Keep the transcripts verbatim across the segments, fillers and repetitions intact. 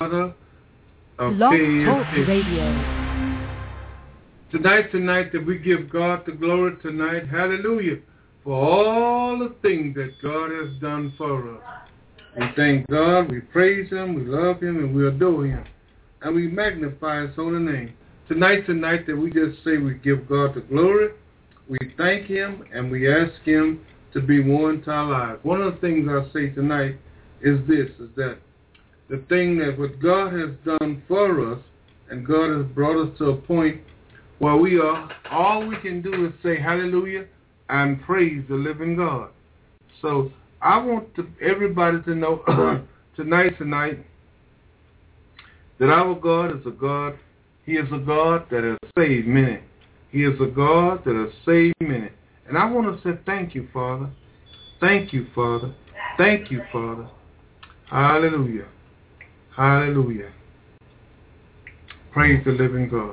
daughter of Blog K Talk S H. Radio. Tonight, tonight, that we give God the glory tonight, hallelujah, for all the things that God has done for us. We thank God, we praise Him, we love Him, and we adore Him. And we magnify His holy name. Tonight, tonight, that we just say we give God the glory, we thank Him, and we ask Him to be more into our lives. One of the things I say tonight is this, is that the thing that what God has done for us, and God has brought us to a point where we are, all we can do is say hallelujah and praise the living God. So I want to, everybody to know tonight, tonight, that our God is a God, He is a God that has saved many. He is a God that has saved many. And I want to say thank you, Father. Thank you, Father. Thank you, Father. Hallelujah. Hallelujah. Praise the living God.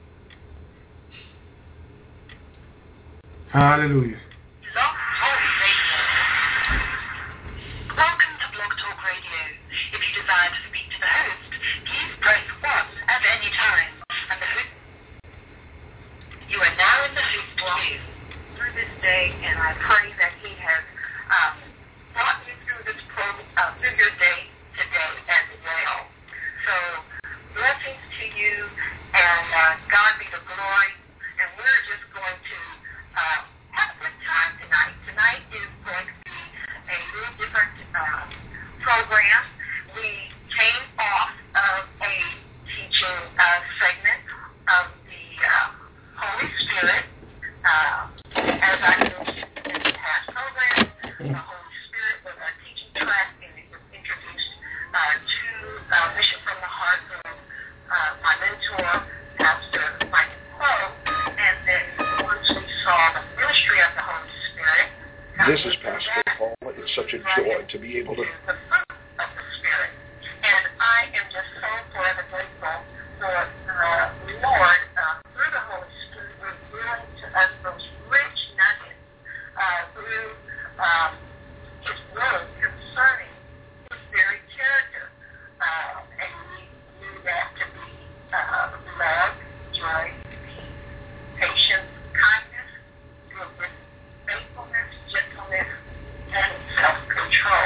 Hallelujah. Blog Talk Radio. Welcome to Blog Talk Radio. If you desire to speak to the host, please press one at any time. And the host, you are now in the host queue through this day, and I pray that He has um, brought you through this pro, uh, through your day today as well. So blessings to you, and uh, God be the glory. And we're just going to Uh, have a good time tonight. Tonight is going to be a little different uh, program. We came off of a teaching uh, segment of the uh, Holy Spirit. Uh, as I mentioned in the past program, the Holy Spirit was our teaching track, and it was introduced uh, to uh, Mission from the Heart from uh, my mentor, Pastor Mike Crow, and then once we saw the ministry of the Holy Spirit. This is Pastor Paul. It's such a joy to be able to... The fruit of the Spirit. And I am just so forever grateful for the Lord, uh, through the Holy Spirit, revealing to us those rich nuggets uh, through um, His word concerning His very character. Uh, and we knew that to be uh, love, joy, peace, patience, kindness, goodness, faithfulness, gentleness, and self-control.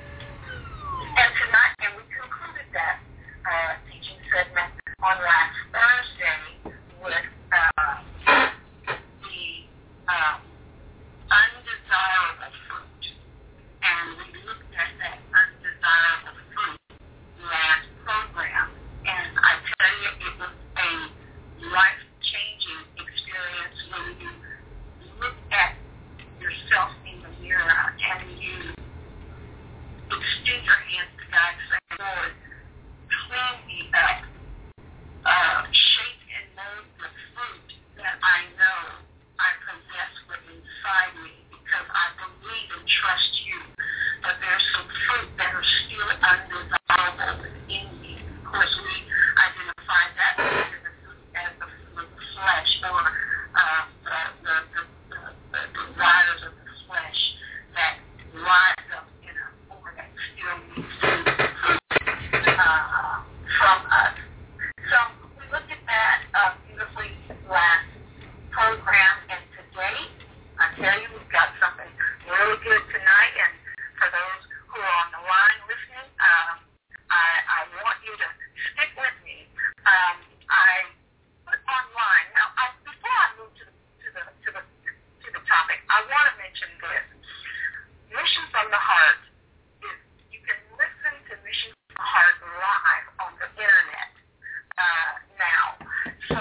And tonight, and we concluded that uh, teaching segment on last Thursday with uh, the uh, undesirable fruit. And we looked at that undesirable fruit last program. And I tell you, it was a life-changing experience when you look at yourself in the mirror and you extend your hands to God and say, Lord, clean me up, uh, shape and mold the fruit that I know I possess within inside me, because I believe and trust you. But there's some fruit that are still undesirable within me. Of course, we identify that as the fruit as the fruit of the flesh, or uh, the, the, the, the, the desires of the flesh that rise up in us, or that still needs fruit uh, from us. So we looked at that uh, beautifully last program, and today, I tell you, we've got something really good tonight. And for those who are on the line listening, um, I, I want you to stick with me. Um, I put online now. I, before I move to the to the to the to the topic, I want to mention this. Mission from the Heart is, you can listen to Mission from the Heart live on the internet uh, now. So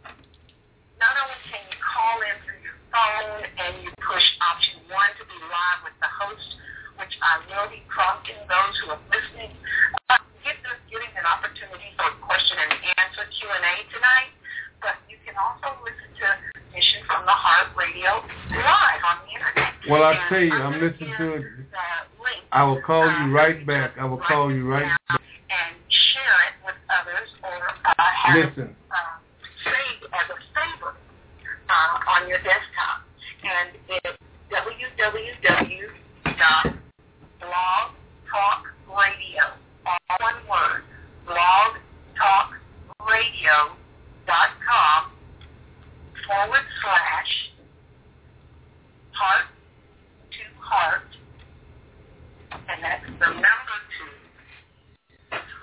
not only can you call in through your phone and you push option one to be live with the host, which I will be prompting those who are listening, uh, give them, giving an opportunity for question and answer Q and A tonight. But you can also listen to Mission from the Heart Radio live on the internet. Well, I tell you, I'm listening to it. I will call you right back. I will call you right back. And share it with others, or uh, have Listen. Uh, saved as a favorite uh, on your desktop. And it's w w w dot blog talk radio, all one word, blog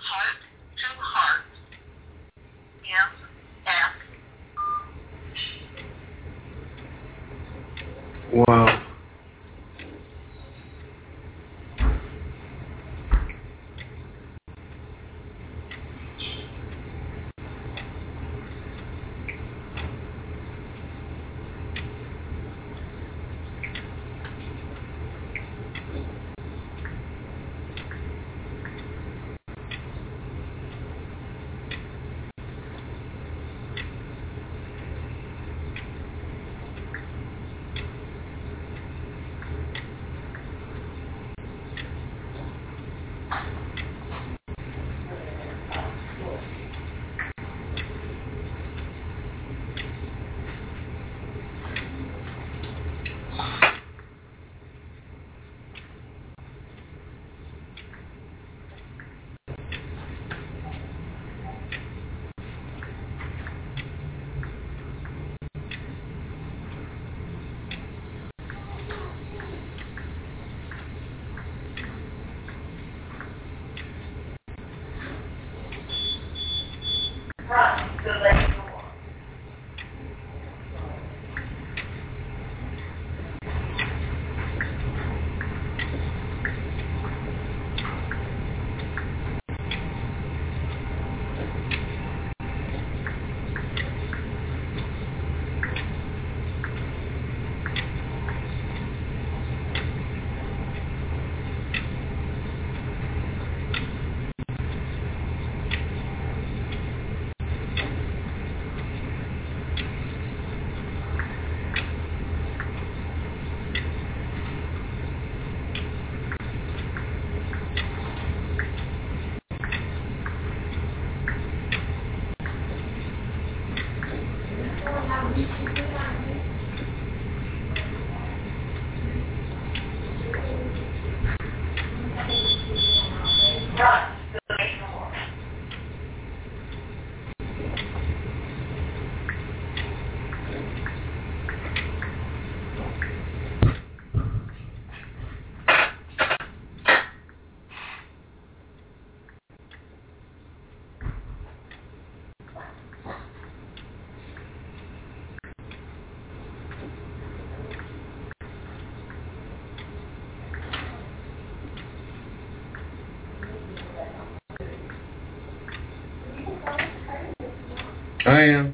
heart to heart. M F. Wow. I am.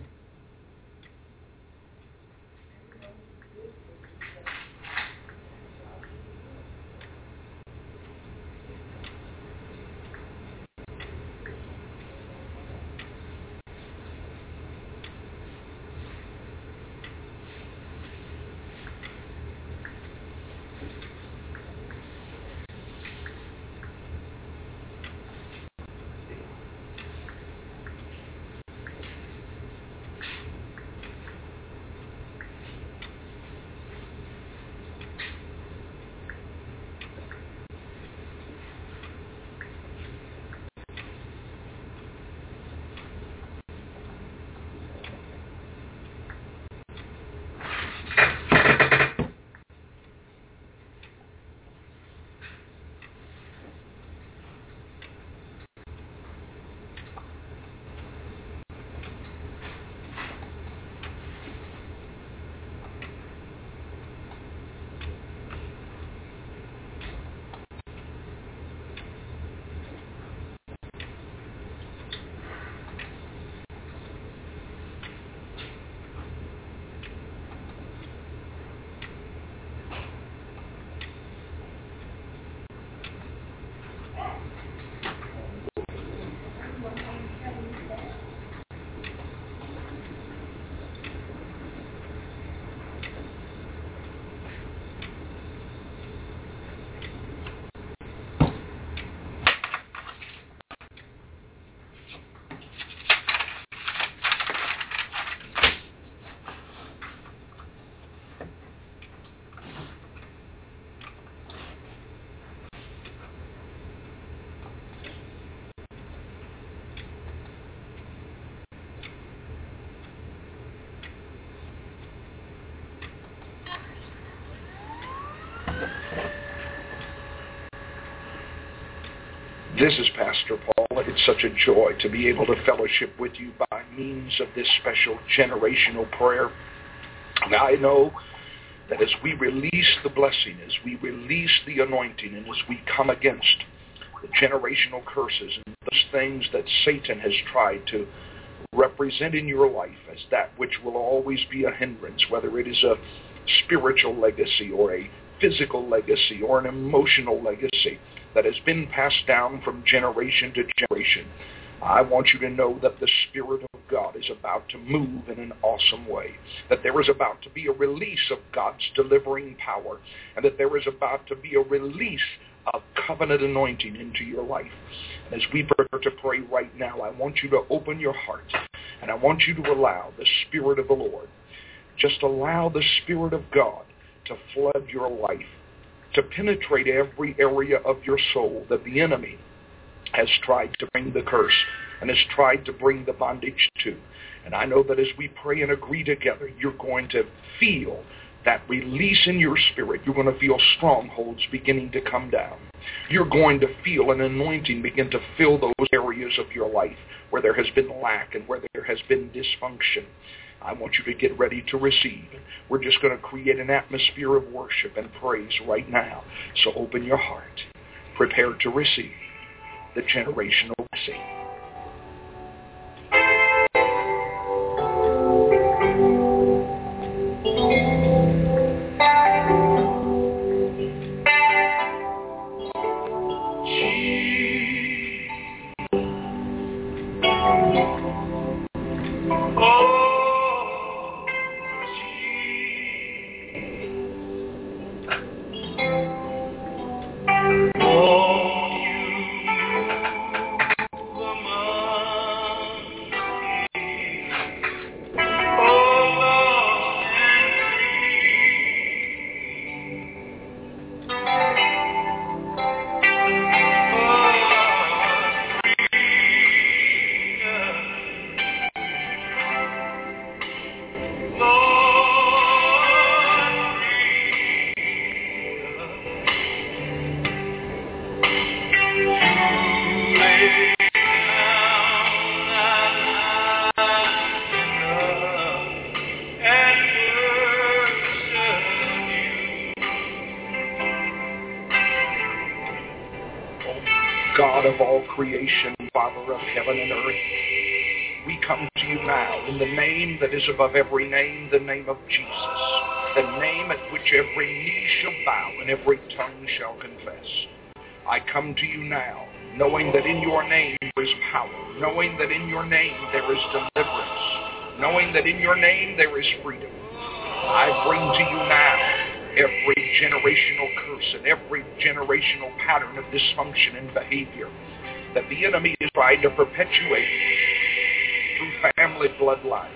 This is Pastor Paul It's such a joy to be able to fellowship with you by means of this special generational prayer. And I know that as we release the blessing, as we release the anointing, and as we come against the generational curses and those things that Satan has tried to represent in your life as that which will always be a hindrance, whether it is a spiritual legacy or a physical legacy or an emotional legacy that has been passed down from generation to generation, I want you to know that the Spirit of God is about to move in an awesome way, that there is about to be a release of God's delivering power, and that there is about to be a release of covenant anointing into your life. And as we prepare to pray right now, I want you to open your heart, and I want you to allow the Spirit of the Lord, just allow the Spirit of God to flood your life, to penetrate every area of your soul that the enemy has tried to bring the curse and has tried to bring the bondage to. And I know that as we pray and agree together, you're going to feel that release in your spirit. You're going to feel strongholds beginning to come down. You're going to feel an anointing begin to fill those areas of your life where there has been lack and where there has been dysfunction. I want you to get ready to receive. We're just going to create an atmosphere of worship and praise right now. So open your heart. Prepare to receive the generational blessing. God of all creation, Father of heaven and earth, we come to you now in the name that is above every name, the name of Jesus, the name at which every knee shall bow and every tongue shall confess. I come to you now, knowing that in your name there is power, knowing that in your name there is deliverance, knowing that in your name there is freedom. I bring to you now every generational curse and every generational pattern of dysfunction and behavior that the enemy is trying to perpetuate through family bloodlines.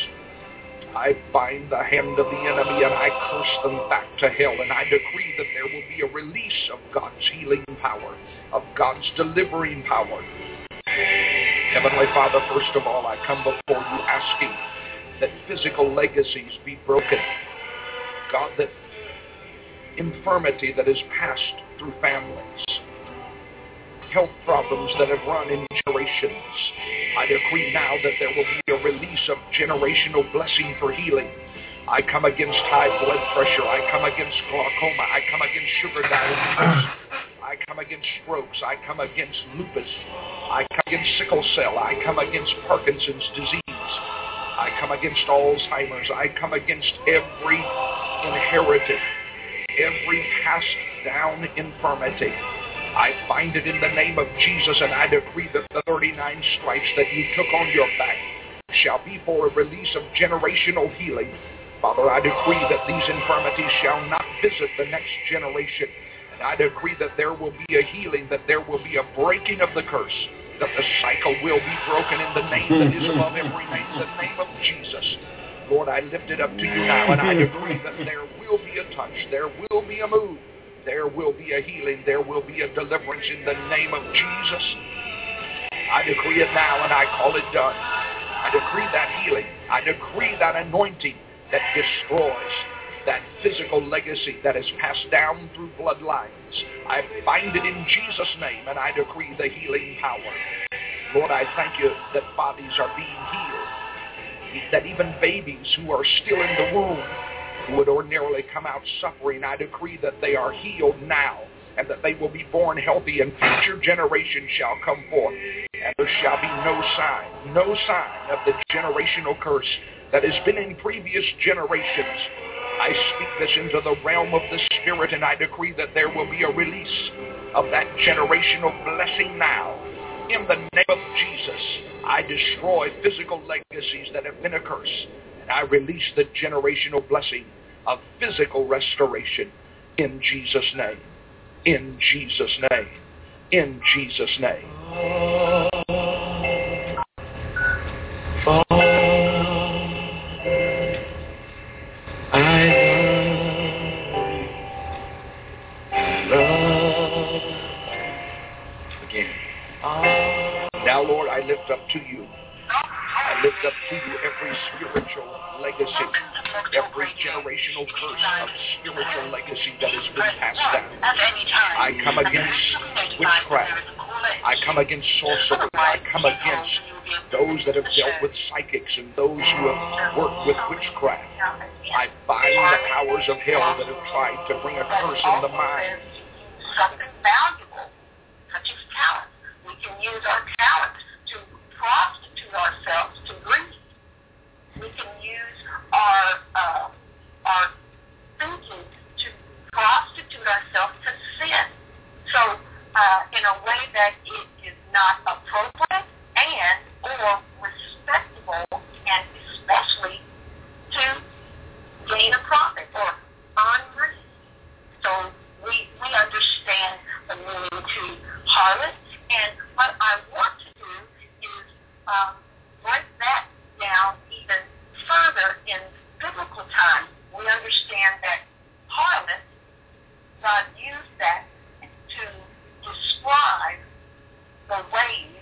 I bind the hand of the enemy and I curse them back to hell, and I decree that there will be a release of God's healing power, of God's delivering power. Heavenly Father, first of all, I come before you asking that physical legacies be broken. God, that infirmity that is passed through families, health problems that have run in generations, I decree now that there will be a release of generational blessing for healing. I come against high blood pressure. I come against glaucoma. I come against sugar diabetes. I come against strokes. I come against lupus. I come against sickle cell. I come against Parkinson's disease. I come against Alzheimer's. I come against every inherited, every passed down infirmity. I bind it in the name of Jesus, and I decree that the thirty-nine stripes that you took on your back shall be for a release of generational healing. Father, I decree that these infirmities shall not visit the next generation. And I decree that there will be a healing, that there will be a breaking of the curse, that the cycle will be broken in the name that is above every name, the name of Jesus. Lord, I lift it up to you now, and I decree that there will be a touch, there will be a move, there will be a healing, there will be a deliverance in the name of Jesus. I decree it now, and I call it done. I decree that healing. I decree that anointing that destroys that physical legacy that is passed down through bloodlines. I bind it in Jesus' name, and I decree the healing power. Lord, I thank you that bodies are being healed, that even babies who are still in the womb, who would ordinarily come out suffering, I decree that they are healed now, and that they will be born healthy, and future generations shall come forth, and there shall be no sign, no sign of the generational curse that has been in previous generations. I speak this into the realm of the Spirit, and I decree that there will be a release of that generational blessing now. In the name of Jesus, I destroy physical legacies that have been a curse, and I release the generational blessing of physical restoration in Jesus' name. In Jesus' name. In Jesus' name. Father, I love you. Again. Now, Lord, I lift up to you. I lift up to you every spiritual legacy, every generational curse of spiritual legacy that has been passed down. I come against witchcraft. I come against sorcery. I come against those that have dealt with psychics and those who have worked with witchcraft. I bind the powers of hell that have tried to bring a curse in the mind. Something valuable, such as talent. We can use our talents to prostitute ourselves to greed. We can use our uh, our thinking to prostitute ourselves to sin. So, uh, in a way that it is not appropriate and or respectable, and especially to gain a profit or earn money. So we we understand the meaning to harlot. And what I want to do is um, break that down even further in biblical time. We understand that harlot, God used that to describe the ways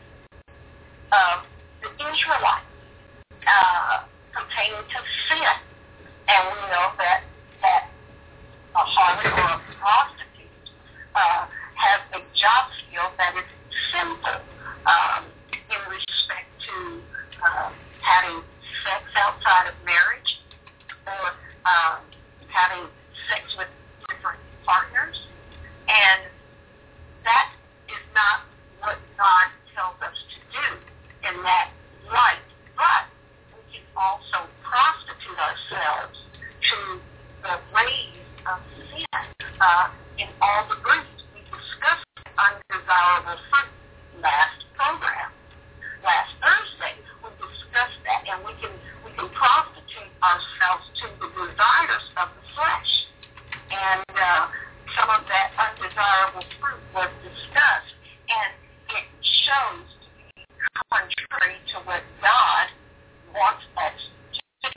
of the Israelites uh, pertaining to sin. And we know that, that a harlot or a prostitute uh, has a job skill that is simple um, in respect to uh, having sex outside of marriage or um, having sex with different partners. And that is not what God tells us to do in that light. But we can also prostitute ourselves to the ways of sin uh, in all degrees. We discussed undesirable fruit last program. Last Thursday, we discussed that, and we can we can prostitute ourselves to the desires of the flesh. And uh, some of that undesirable fruit was discussed, and it shows to be contrary to what God wants us to do.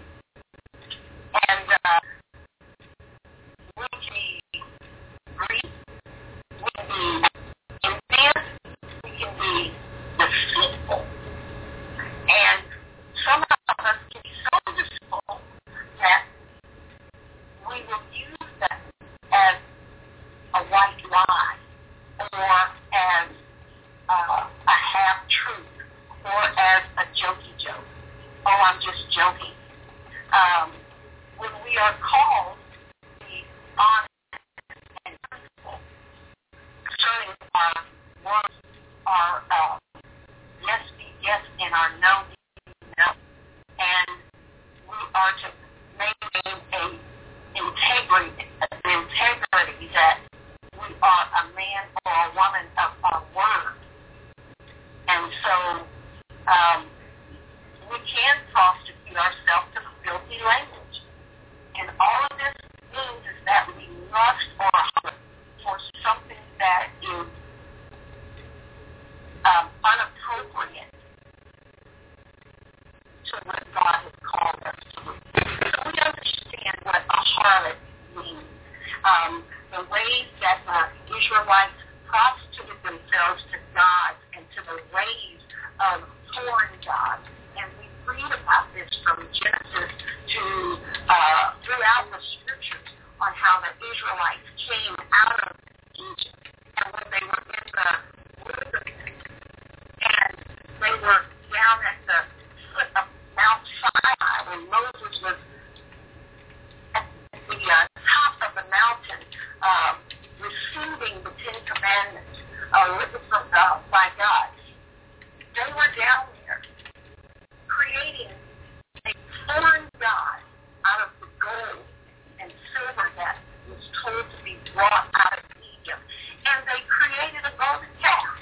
And uh, we can be greedy, we can be envious, we can be deceitful. And some of us can be so deceitful that we will use them as a white lie or as uh, a half-truth or as a jokey joke. Oh, I'm just joking. Um, when we are called to be honest and truthful concerning our words, our uh, yes be yes and our no be no, and we are to maintain a integrity, an integrity that we are a man or a woman of our word. And so um, we can prostitute ourselves to filthy language. And all of this means is that we lust or hunger for something that is um, unappropriate to what God has called us to do. So we understand what a harlot means. Um, the ways that the Israelites prostituted themselves to gods and to the ways of foreign gods. And we read about this from Genesis to uh, throughout the scriptures on how the Israelites came out of Egypt. And when they were in the wilderness, and they they were down at the foot of Mount Sinai when Moses was at the uh, top of the mountain uh, receiving the Ten Commandments uh, written from God, by God. They were down there creating a foreign god out of the gold and silver that was told to be brought out of Egypt. And they created a golden calf.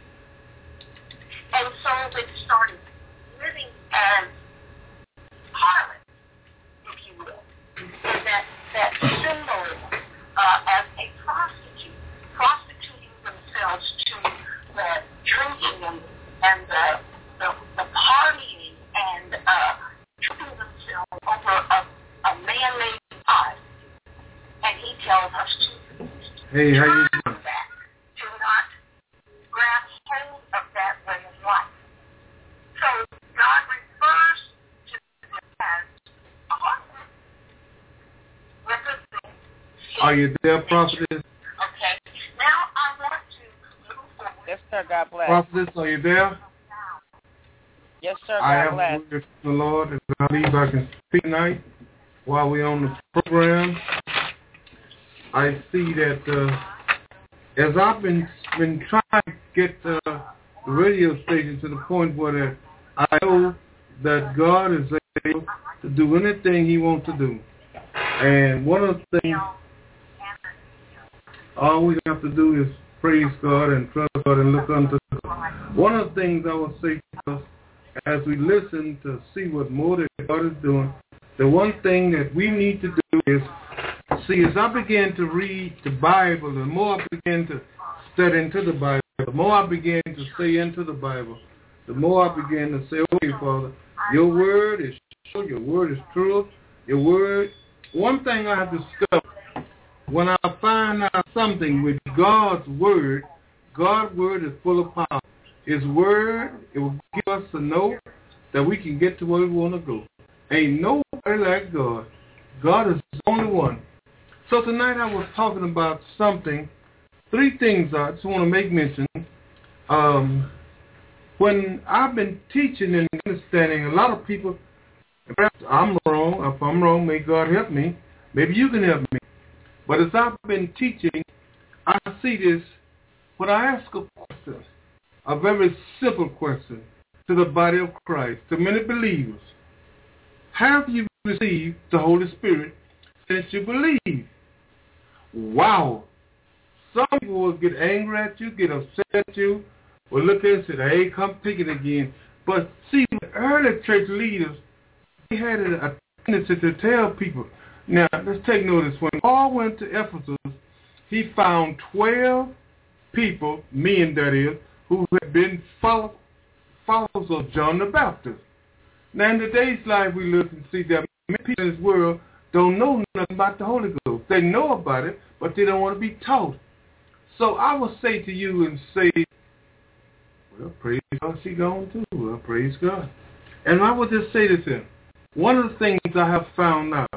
And so they started living as harlots, if you will, and that, that symbolism uh, as a prostitute, prostituting themselves to the drinking and, and the, the, the partying and uh, tripping themselves over a, a man-made God. And he tells us to hey, how you doing? That, to not grab hold of that way of life. So God refers to this as a harlot. Represents. Are you there, prophetess? Okay. Now I want to move forward. Yes, sir. God bless. Prophetess, are you there? Yes, sir. I God have bless. word from the Lord, and I believe I can speak tonight while we're on the program. I see that uh, as I've been been trying to get uh, the radio station to the point where I know that God is able to do anything He wants to do. And one of the things all we have to do is praise God and trust God and look unto God. One of the things I will say to us as we listen to see what more that God is doing, the one thing that we need to do is, see, as I began to read the Bible, the more I began to study into the Bible, the more I began to stay into the Bible, the more I began to say, okay, Father, your word is true, your word is true, your word. One thing I have discovered, when I find out something with God's word, God's word is full of power. His word, it will give us to know that we can get to where we want to go. Ain't nobody like God. God is the only one. So tonight I was talking about something, three things I just want to make mention. Um, when I've been teaching and understanding, a lot of people, perhaps I'm wrong. If I'm wrong, may God help me. Maybe you can help me. But as I've been teaching, I see this. When I ask a question, a very simple question to the body of Christ, to many believers, have you received the Holy Spirit since you believe? Wow. Some people will get angry at you, get upset at you, will look at you and say, hey, come pick it again. But see, the early church leaders, they had a tendency to tell people. Now, let's take notice. When Paul went to Ephesus, he found twelve people, men that is, who had been follow, followers of John the Baptist. Now, in today's life, we look and see that many people in this world don't know nothing about the Holy Ghost. They know about it, but they don't want to be taught. So I will say to you and say, well, praise God, she gone too. Well, praise God. And I will just say this here. One of the things I have found out,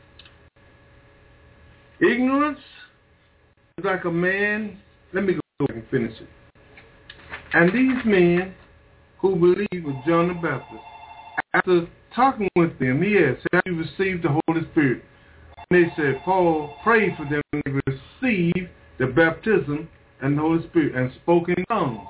ignorance is like a man, let me go back and finish it. And these men who believe with John the Baptist, after talking with them, he asked, have you received the Holy Spirit? And they said, Paul prayed for them to receive the baptism and the Holy Spirit and spoke in tongues.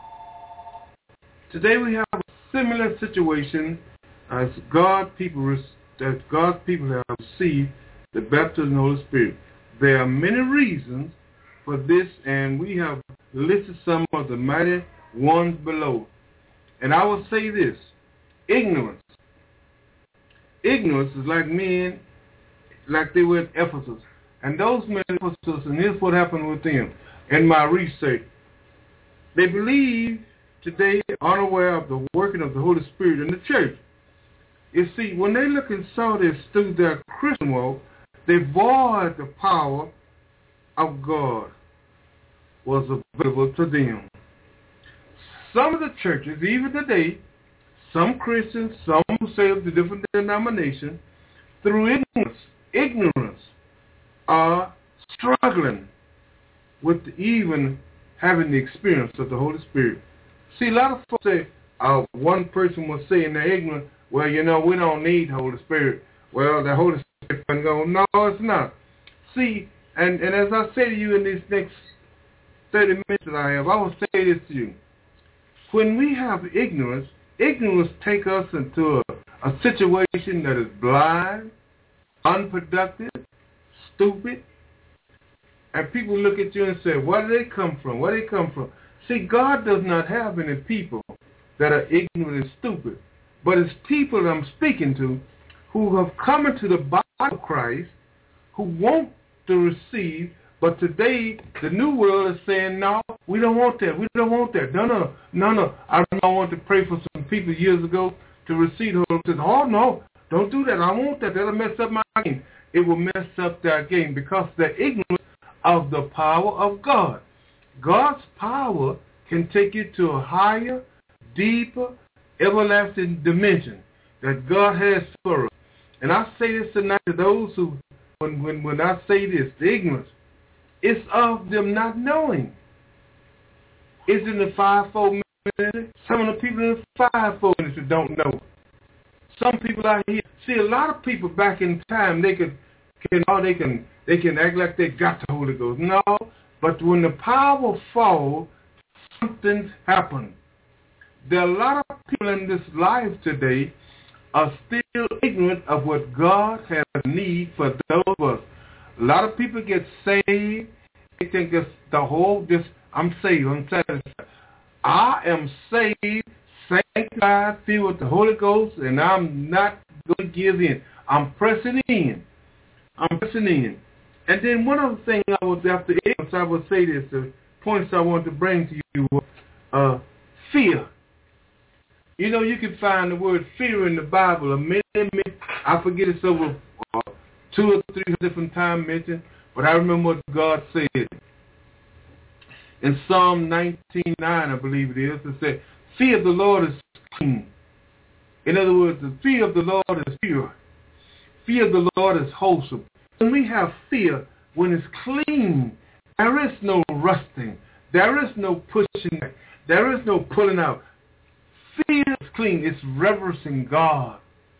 Today we have a similar situation as God people that God's people have received the baptism and the Holy Spirit. There are many reasons for this, and we have listed some of the mighty ones below. And I will say this, ignorance. Ignorance is like men, like they were at Ephesus. And those men at Ephesus, and here's what happened with them in my research. They believe today, unaware of the working of the Holy Spirit in the church. You see, when they look and saw this through their Christian walk, they void the power of God was available to them. Some of the churches, even today, some Christians, some who say of the different denominations, through ignorance, ignorance, are struggling with even having the experience of the Holy Spirit. See, a lot of folks say, uh, one person was saying they're ignorant, well, you know, we don't need Holy Spirit. Well, the Holy Spirit can go, no, it's not. See, and, and as I say to you in these next thirty minutes that I have, I will say this to you. When we have ignorance, ignorance takes us into a, a situation that is blind, unproductive, stupid, and people look at you and say, where do they come from? Where do they come from? See, God does not have any people that are ignorant and stupid, but it's people that I'm speaking to who have come into the body of Christ, who want to receive, but today the new world is saying, no, we don't want that. We don't want that. No, no, no, no. I want to pray for some people years ago to receive the Holy Spirit. Oh, no, don't do that. I want that. That'll mess up my game. It will mess up their game because they're ignorant of the power of God. God's power can take you to a higher, deeper, everlasting dimension that God has for us. And I say this tonight to those who, when, when, when I say this, the ignorance, it's of them not knowing. It's in the fivefold ministry. Some of the people in the fivefold ministry don't know. Some people out here, see, a lot of people back in time, they could, can, oh, they can, they can act like they got the Holy Ghost. No, but when the power falls, something's happened. There are a lot of people in this life today are still ignorant of what God has need for those of us. A lot of people get saved. They think it's the whole, this, I'm saved, I'm satisfied. I am saved, sanctified, filled with the Holy Ghost, and I'm not going to give in. I'm pressing in. I'm pressing in. And then one other thing I would, after ignorance, I would say this, the points I want to bring to you, uh, fear. You know, you can find the word fear in the Bible a many, many, I forget it's over uh, two or three different times mentioned, but I remember what God said. In Psalm nineteen nine, I believe it is, it said, fear of the Lord is clean. In other words, the fear of the Lord is pure. Fear of the Lord is wholesome. When we have fear, when it's clean, there is no rusting. There is no pushing back. There is no pulling out. Fear is clean. It's reverencing God.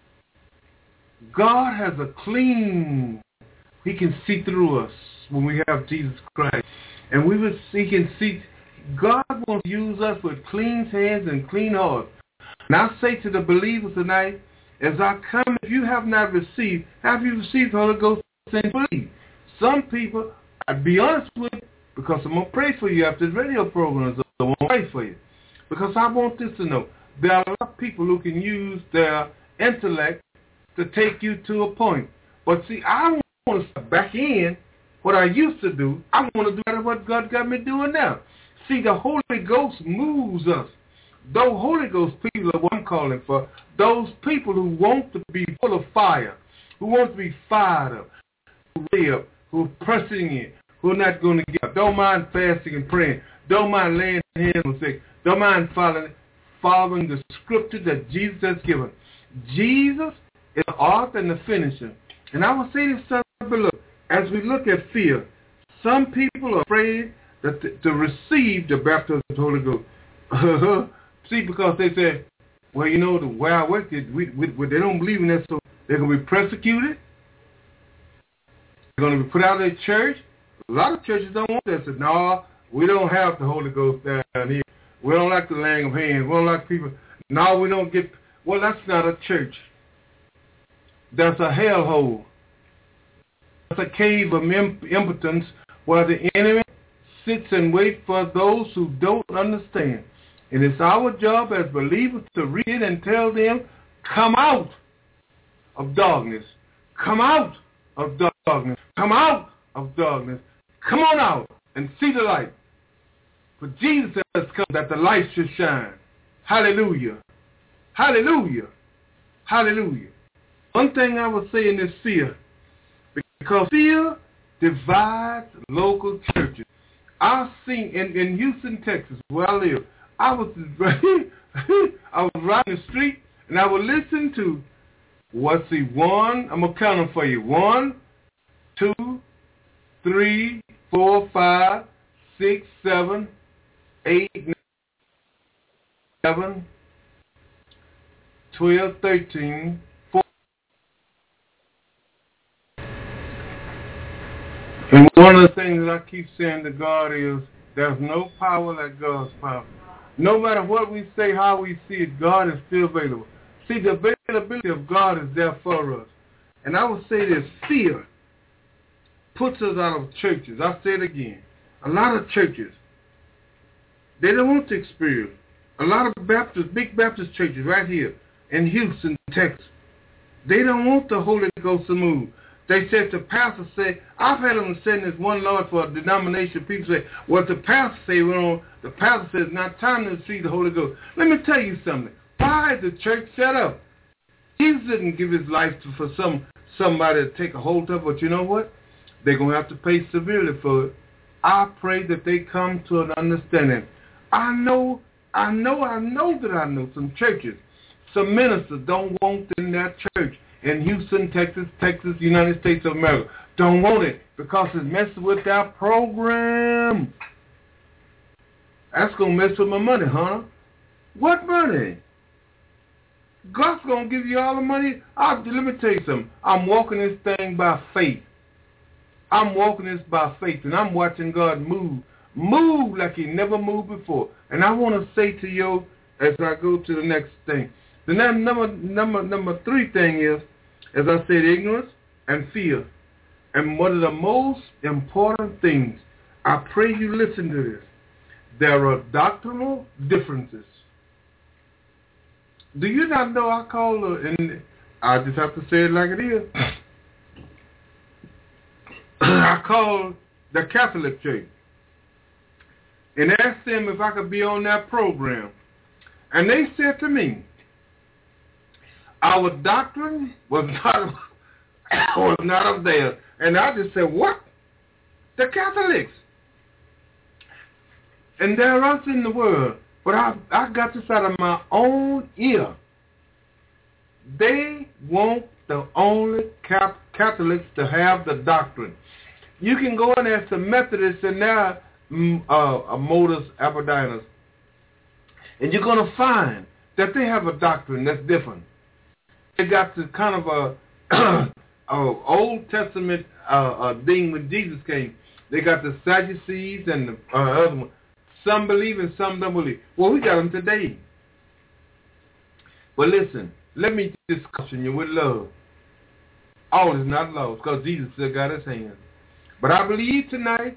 God has a clean, he can see through us when we have Jesus Christ. And we will, he can see, God wants to use us with clean hands and clean hearts. And I say to the believers tonight, as I come, if you have not received, have you received the Holy Ghost and believe? Some people, I'll be honest with you, because I'm going to pray for you after the radio program, so I want to pray for you. Because I want this to know, there are a lot of people who can use their intellect to take you to a point. But see, I want to step back in what I used to do. I want to do what God got me doing now. See, the Holy Ghost moves us. Those Holy Ghost people are what I'm calling for. Those people who want to be full of fire, who want to be fired up, who live, who are pressing in, who are not going to give up. Don't mind fasting and praying. Don't mind laying hands on sick. Don't mind following, following the scripture that Jesus has given. Jesus is the author and the finisher. And I will say this below. As we look at fear, some people are afraid that to, to receive the baptism of the Holy Ghost. See, because they say, well, you know, the way I work it, we, we, we, they don't believe in that, so they're going to be persecuted. They're going to be put out of their church. A lot of churches don't want that. Say, no, we don't have the Holy Ghost down here. We don't like the laying of hands. We don't like people. No, we don't get. Well, that's not a church. That's a hellhole. That's a cave of imp- impotence where the enemy sits and waits for those who don't understand. And it's our job as believers to read it and tell them, come out of darkness. Come out of darkness. Come out of darkness. Come on out and see the light. For Jesus has come that the light should shine. Hallelujah. Hallelujah. Hallelujah. One thing I would say in this fear, because fear divides local churches. I've seen in, in Houston, Texas, where I live, I was I was riding the street and I would listen to, what's the one? I'm gonna count them for you. One, two, three, four, five, six, seven, eight, nine, seven, twelve, thirteen, fourteen. And one of the things that I keep saying to God is, there's no power like God's power. No matter what we say, how we see it, God is still available. See, the availability of God is there for us. And I would say this, fear puts us out of churches. I'll say it again. A lot of churches, they don't want to experience. A lot of Baptist, big Baptist churches right here in Houston, Texas, they don't want the Holy Ghost to move. They said the pastor say, I've had them say this one Lord for a denomination. People say, well, the pastor say, well, the pastor says, it's not time to receive the Holy Ghost. Let me tell you something. Why is the church set up? Jesus didn't give his life to, for some somebody to take a hold of, but you know what? They're going to have to pay severely for it. I pray that they come to an understanding. I know, I know, I know that I know some churches, some ministers don't want in their church in Houston, Texas, Texas, United States of America. Don't want it because it's messing with their program. That's going to mess with my money, huh? What money? God's going to give you all the money. I'll, let me tell you something. I'm walking this thing by faith. I'm walking this by faith, and I'm watching God move. Move like he never moved before. And I want to say to you as I go to the next thing. The number, number, number three thing is, as I said, ignorance and fear. And one of the most important things, I pray you listen to this. There are doctrinal differences. Do you not know I call her, and I just have to say it like it is. I called the Catholic Church and asked them if I could be on that program. And they said to me, our doctrine was not, was not of theirs. And I just said, what? The Catholics. And there are us in the world. But I, I got this out of my own ear. They want the only Catholics to have the doctrine. You can go in there to Methodists and now uh, Modus Apodinas, and you're going to find that they have a doctrine that's different. They got the kind of a, a Old Testament uh, uh, thing when Jesus came. They got the Sadducees and the uh, other one. Some believe and some don't believe. Well, we got them today. But listen, let me just caution you with love. All is not lost because Jesus still got his hand. But I believe tonight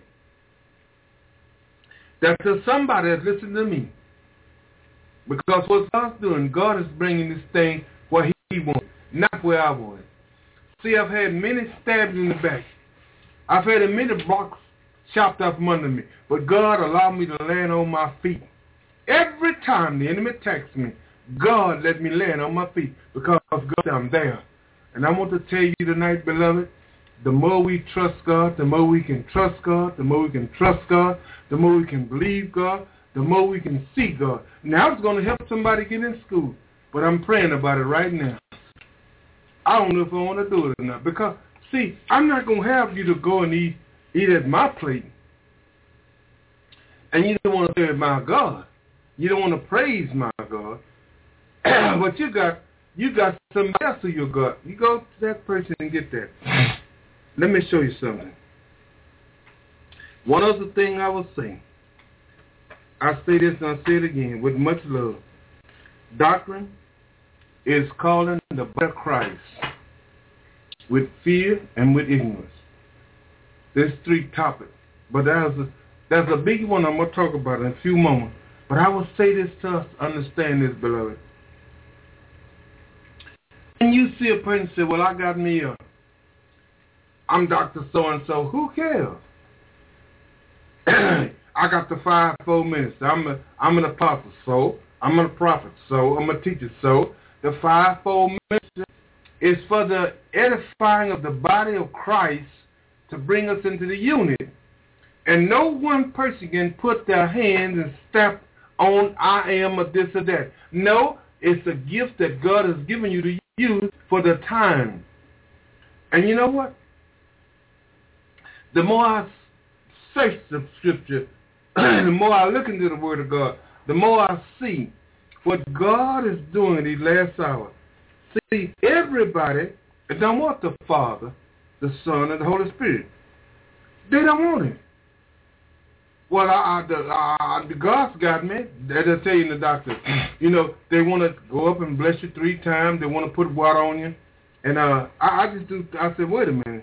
that there's somebody that's listening to me. Because what God's doing, God is bringing this thing where he wants it, not where I want it. See, I've had many stabs in the back. I've had many blocks chopped up from under me. But God allowed me to land on my feet. Every time the enemy attacks me, God let me land on my feet because God, I'm there. And I want to tell you tonight, beloved, the more we trust God, the more we can trust God, the more we can trust God, the more we can believe God, the more we can see God. Now, it's going to help somebody get in school, but I'm praying about it right now. I don't know if I want to do it or not because, see, I'm not going to have you to go and eat, eat at my plate. And you don't want to serve my God. You don't want to praise my God. But you got you got somebody else who you got. You go to that person and get that. Let me show you something. One other thing I will say. I say this and I say it again with much love. Doctrine is calling the body of Christ with fear and with ignorance. There's three topics. But there's a, there's a big one I'm going to talk about in a few moments. But I will say this to us, understand this, beloved. When you see a person say, well, I got me a, I'm Doctor So-and-so, who cares? I got the five-fold ministry. I'm, a, I'm an apostle, so. I'm a prophet, so. I'm a teacher, so. The five-fold ministry is for the edifying of the body of Christ to bring us into the unity. And no one person can put their hands and stamp on I am a this or that. No, it's a gift that God has given you to use for the time. And you know what? The more I search the scripture, the more I look into the word of God, the more I see what God is doing in these last hours. See, everybody don't want the Father, the Son, and the Holy Spirit. They don't want it. Well, I, I, the, uh, the God's got me. They'll tell you in the doctor. You know, they want to go up and bless you three times. They want to put water on you. And uh, I, I just do, I said, wait a minute.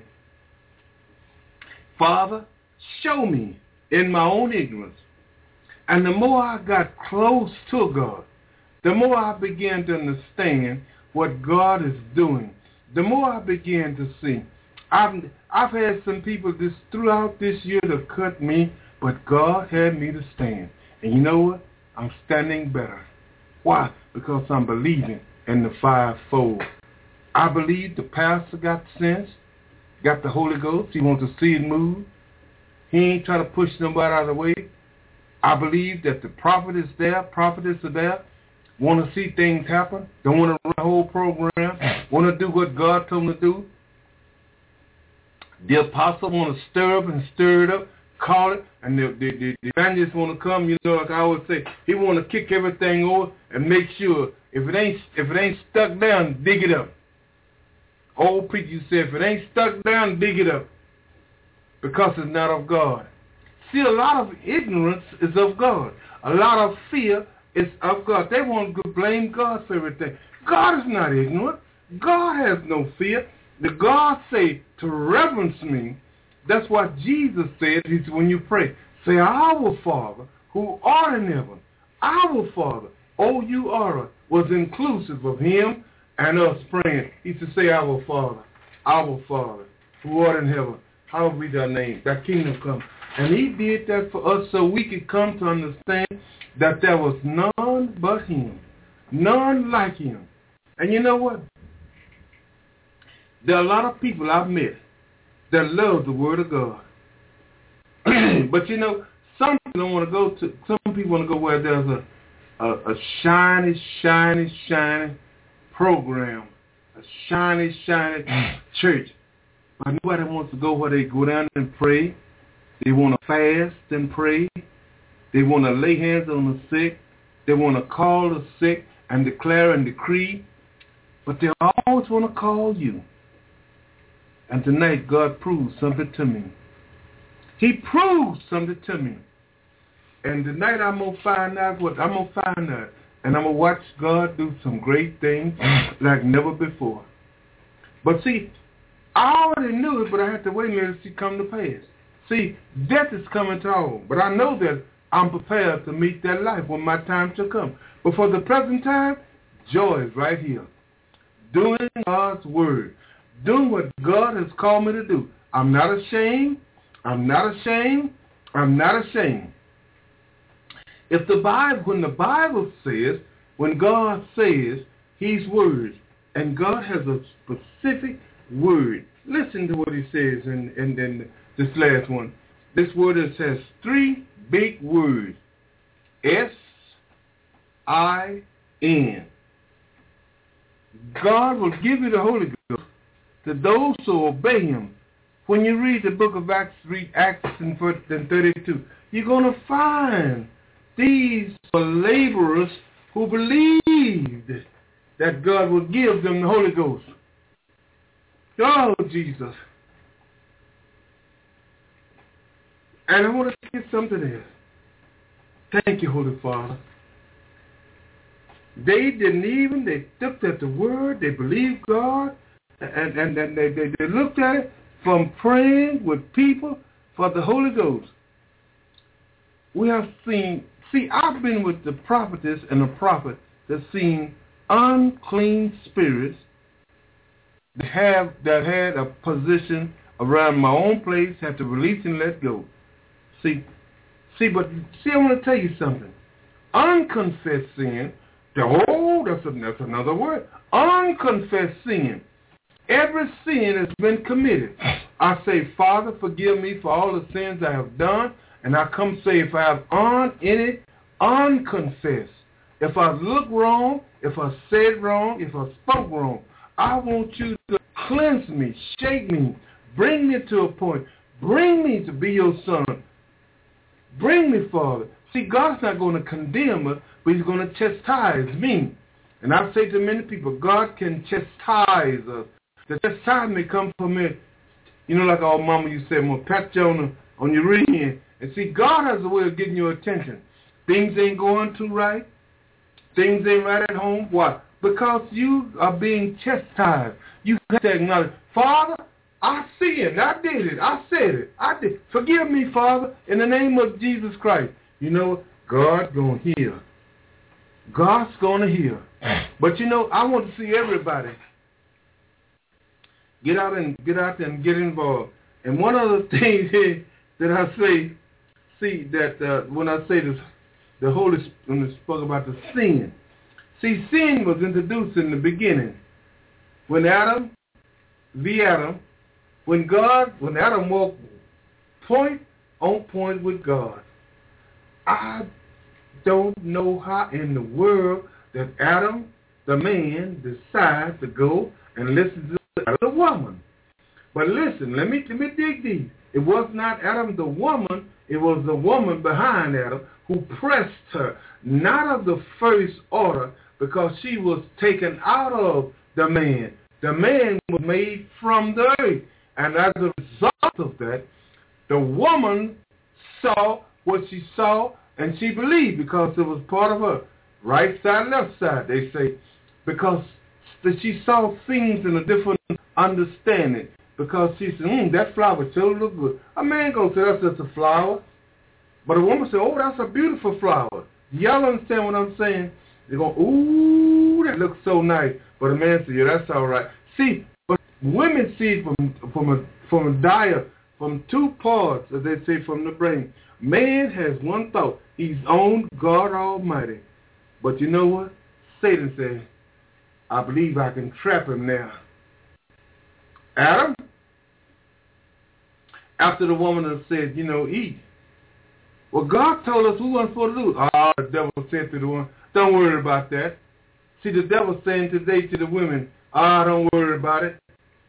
Father, show me in my own ignorance. And the more I got close to God, the more I began to understand what God is doing. The more I began to see. I've, I've had some people this throughout this year to cut me, but God had me to stand. And you know what? I'm standing better. Why? Because I'm believing in the fivefold. I believe the pastor got sense, got the Holy Ghost. He wants to see it move. He ain't trying to push nobody out of the way. I believe that the prophet is there, prophetess are there, want to see things happen, don't want to run the whole program, want to do what God told them to do. The apostle want to stir up and stir it up, call it, and the, the, the, the evangelist want to come, you know, like I always say, he want to kick everything over and make sure if it ain't if it ain't stuck down, dig it up. Old preacher said, if it ain't stuck down, dig it up, because it's not of God. See, a lot of ignorance is of God. A lot of fear is of God. They want to blame God for everything. God is not ignorant. God has no fear. The God say to reverence me. That's what Jesus said. He said, when you pray, say, our Father who art in heaven. Our Father, O you are, was inclusive of him and us praying. He said, say, our Father, our Father who art in heaven. Hallowed be thy name. Thy kingdom come. And he did that for us so we could come to understand that there was none but him. None like him. And you know what? There are a lot of people I've met that love the Word of God. But you know, some people don't want to go to, some people want to go where there's a, a, a shiny, shiny, shiny program. A shiny, shiny church. But nobody wants to go where they go down and pray. They want to fast and pray. They want to lay hands on the sick. They want to call the sick and declare and decree. But they always want to call you. And tonight, God proved something to me. He proved something to me. And tonight, I'm going to find out what I'm going to find out. And I'm going to watch God do some great things like never before. But see, I already knew it, but I had to wait and let it see come to pass. See, death is coming to all, but I know that I'm prepared to meet that life when my time shall come. But for the present time, joy is right here. Doing God's word. Doing what God has called me to do. I'm not ashamed. I'm not ashamed. I'm not ashamed. If the Bible, when the Bible says, when God says His word, and God has a specific word, listen to what He says in, in, in this last one. This word is, has three big words. S I N. God will give you the Holy Ghost to those who obey Him. When you read the book of Acts, read Acts and thirty-two, you're going to find these laborers who believed that God would give them the Holy Ghost. Oh, Jesus. And I want to say something else. Thank you, Holy Father. They didn't even, they looked at the word, they believed God, and, and, and they, they, they looked at it from praying with people for the Holy Ghost. We have seen, see, I've been with the prophetess and the prophet that's seen unclean spirits that have that had a position around my own place, had to release and let go. See, see, but see, I want to tell you something. Unconfessed sin, oh, that's, a, that's another word. Unconfessed sin. Every sin has been committed. I say, Father, forgive me for all the sins I have done, and I come say, if I have on any unconfessed, if I look wrong, if I said wrong, if I spoke wrong, I want you to cleanse me, shake me, bring me to a point, bring me to be your son. Bring me, Father. See, God's not going to condemn us, but he's going to chastise me. And I say to many people, God can chastise us. The chastisement may come from me. You know, like our mama used to say, I'm going to pat you on, the, on your rear end. And see, God has a way of getting your attention. Things ain't going too right. Things ain't right at home. Why? Because you are being chastised. You have to acknowledge, Father, I sinned. I did it. I said it. I did. Forgive me, Father, in the name of Jesus Christ. You know, God's going to hear. God's going to hear. But, you know, I want to see everybody get out and get out there and get involved. And one of the things here that I say, see, that uh, when I say this, the Holy Spirit, when it spoke about the sin. See, sin was introduced in the beginning. When Adam, the Adam, when God, when Adam walked point on point with God, I don't know how in the world that Adam, the man, decides to go and listen to the woman. But listen, let me, let me dig deep. It was not Adam the woman, it was the woman behind Adam who pressed her, not of the first order, because she was taken out of the man. The man was made from the earth. And as a result of that, the woman saw what she saw, and she believed because it was part of her right side, left side, they say, because she saw things in a different understanding. Because she said, mm, that flower sure look good. A man goes, say, that's just a flower. But a woman said, oh, that's a beautiful flower. Y'all understand what I'm saying? They go, ooh, that looks so nice. But a man said, yeah, that's all right. See, but women see it from, from, a, from a dia, from two parts, as they say, from the brain. Man has one thought. He's on God Almighty. But you know what? Satan said, I believe I can trap him now. Adam, after the woman had said, you know, eat. Well, God told us we weren't supposed to do it. Oh, the devil said to the woman, don't worry about that. See, the devil's saying today to the women, ah, oh, don't worry about it.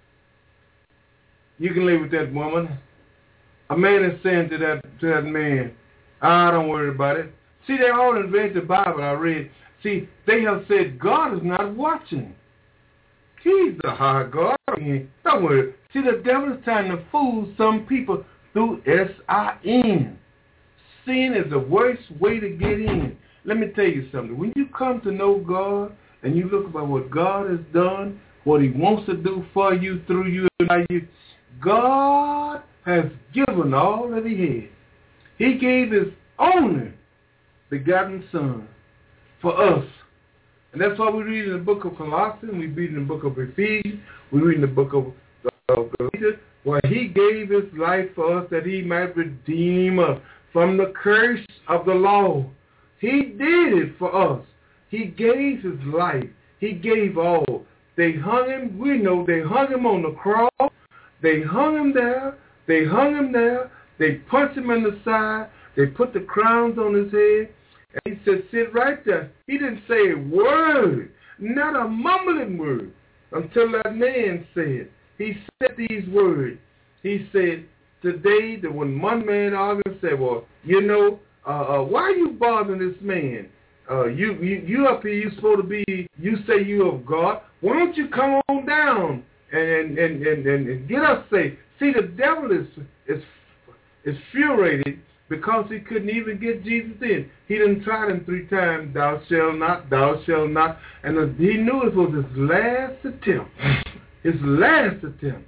You can live with that woman. A man is saying to that to that man, ah, oh, don't worry about it. See, they all invent the Bible I read. See, they have said God is not watching. He's a high God. Don't worry. See, the devil is trying to fool some people through S I N. Sin is the worst way to get in. Let me tell you something. When you come to know God and you look about what God has done, what he wants to do for you, through you, and by you, God has given all that he had. He gave his only begotten Son for us. And that's why we read in the book of Colossians, we read in the book of Ephesians, we read in the book of, of Galatians, where he gave his life for us that he might redeem us from the curse of the law. He did it for us. He gave his life. He gave all. They hung him, we know they hung him on the cross. They hung him there. They hung him there. They punched him in the side. They put the crowns on his head. And he said, sit right there. He didn't say a word, not a mumbling word, until that man said. He said these words. He said, today, that when one man argued, said, well, you know, uh, uh, why are you bothering this man? Uh, you, you you up here, you supposed to be, you say you of God. Why don't you come on down and, and, and, and, and get us saved? See, the devil is, is, is furiated because he couldn't even get Jesus in. He done tried him three times, thou shalt not, thou shalt not. And he knew it was his last attempt. His last attempt.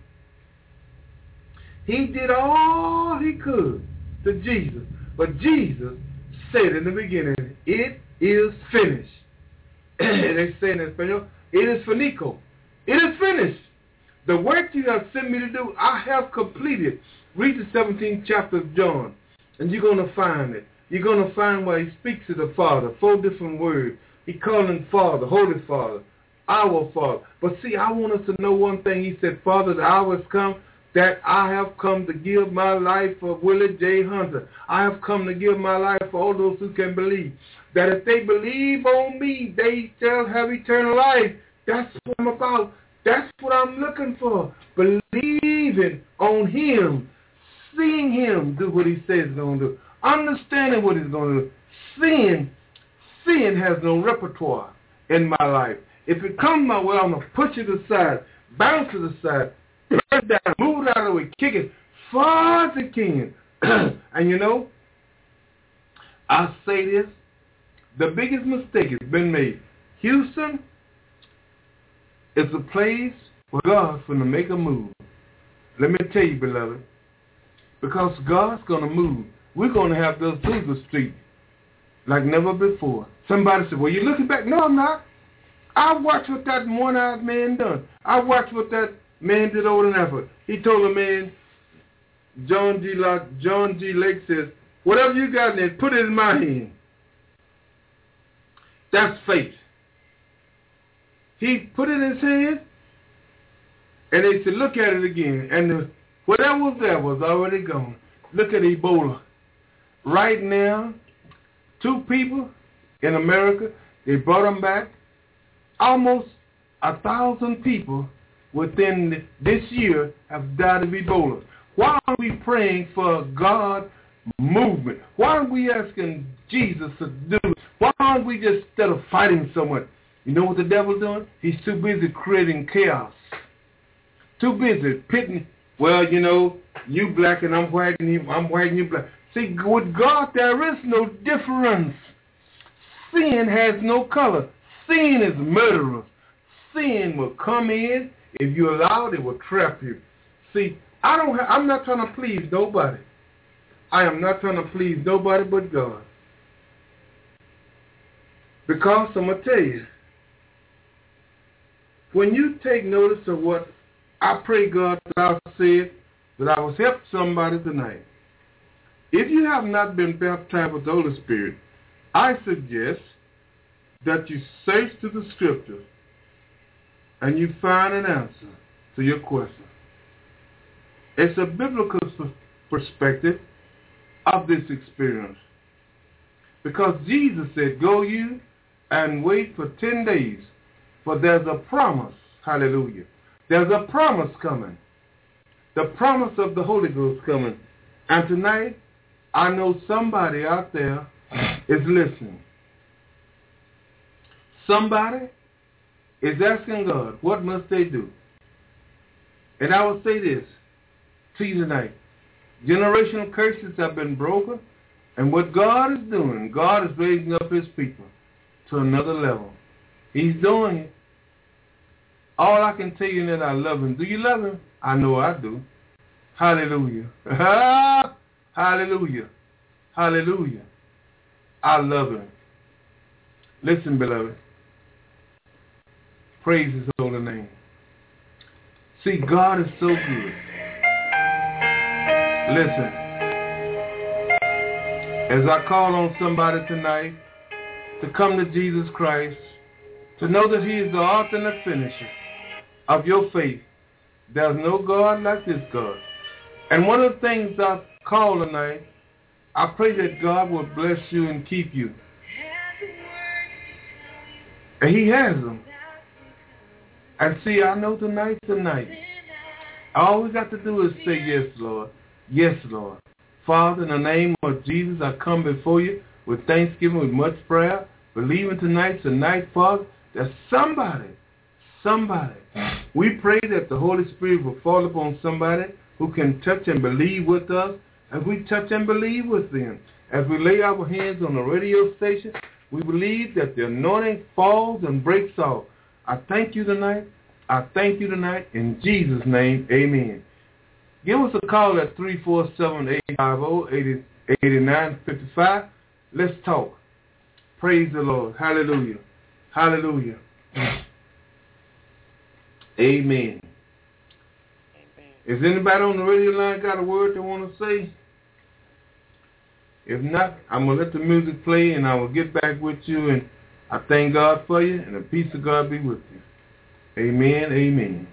He did all he could to Jesus. But Jesus said in the beginning, it is finished. And they say in Espanol, it is finito. It is finished. The work you have sent me to do, I have completed. Read the seventeenth chapter of John, and you're going to find it. You're going to find where he speaks to the Father, four different words. He called him Father, Holy Father, our Father. But see, I want us to know one thing. He said, Father, the hour has come that I have come to give my life for Willie J. Hunter. I have come to give my life for all those who can believe. That if they believe on me, they shall have eternal life. That's what I'm about. That's what I'm looking for. Believing on him. Seeing him do what he says he's going to do. Understanding what he's going to do. sin, sin has no repertoire in my life. If it comes my way, I'm going to push it aside, bounce it aside, turn it down, move it out of the way, kick it far as it can. And you know, I say this, the biggest mistake has been made. Houston is a place where God's going to make a move. Let me tell you, beloved, because God's going to move. We're going to have those Azusa Street like never before. Somebody said, well, you're looking back. No, I'm not. I watched what that one-eyed man done. I watched what that man did over in Africa. He told a man, John G. Lake, John G. Lake says, whatever you got in there, put it in my hand. That's faith. He put it in his hand, and they said, look at it again. And the, whatever was there was already gone. Look at Ebola. Right now, two people in America, they brought them back. Almost a thousand people within this year have died of Ebola. Why are we praying for God movement? Why aren't we asking Jesus to do it? Why aren't we just, instead of fighting someone? You know what the devil's doing? He's too busy creating chaos. Too busy pitting, well, you know, you black and I'm white and you, I'm white and you black. See, with God there is no difference. Sin has no color. Sin is murderous. Sin will come in. If you allow it, it will trap you. See, I don't. Ha- I'm not trying to please nobody. I am not trying to please nobody but God. Because I'm going to tell you, when you take notice of what I pray, God, that I said, that I was help somebody tonight. If you have not been baptized with the Holy Spirit, I suggest that you search through the Scriptures and you find an answer to your question. It's a biblical perspective of this experience. Because Jesus said, go you and wait for ten days, for there's a promise. Hallelujah. There's a promise coming. The promise of the Holy Ghost coming. And tonight, I know somebody out there is listening. Somebody is asking God, what must they do? And I will say this to you tonight. Generational curses have been broken, and what God is doing, God is raising up his people to another level. He's doing it. All I can tell you is that I love him. Do you love him? I know I do. Hallelujah. Hallelujah. Hallelujah. I love him. Listen, beloved. Praise his holy name. See, God is so good. Listen. As I call on somebody tonight to come to Jesus Christ, to know that he is the author and the finisher of your faith. There's no God like this God. And one of the things I call tonight, I pray that God will bless you and keep you. And he has them. And see, I know tonight's the night. All we got to do is say yes, Lord. Yes, Lord. Father, in the name of Jesus, I come before you with thanksgiving, with much prayer, believing tonight's the night, Father, that somebody, somebody, we pray that the Holy Spirit will fall upon somebody who can touch and believe with us, as we touch and believe with them. As we lay our hands on the radio station, we believe that the anointing falls and breaks off. I thank you tonight. I thank you tonight. In Jesus' name, amen. Give us a call at three four seven, eight five zero, eight nine five five. Let's talk. Praise the Lord. Hallelujah. Hallelujah. Amen. Amen. Is anybody on the radio line got a word they want to say? If not, I'm going to let the music play and I will get back with you. And I thank God for you, and the peace of God be with you. Amen. Amen.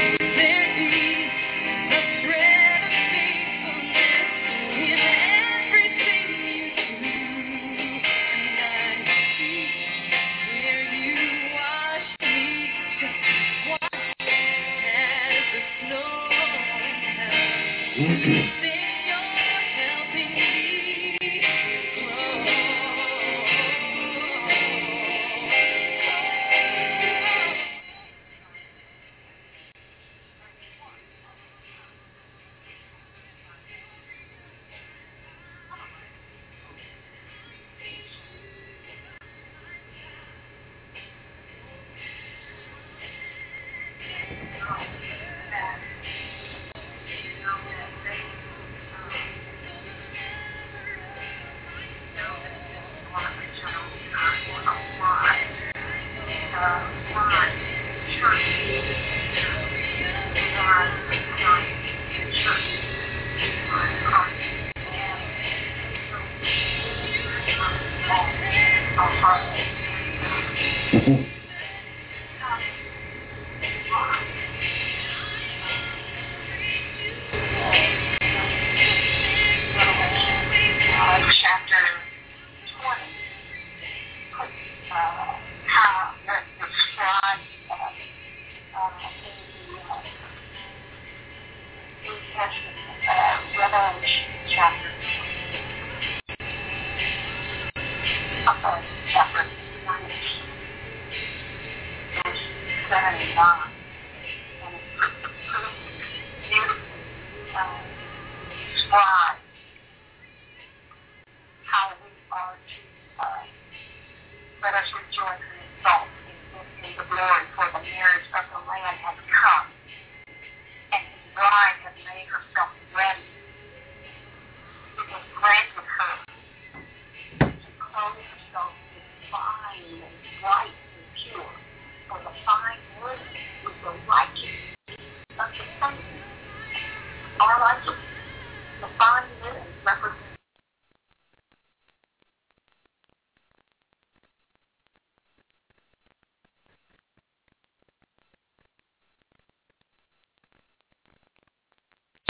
There is a thread of faithfulness in Wow.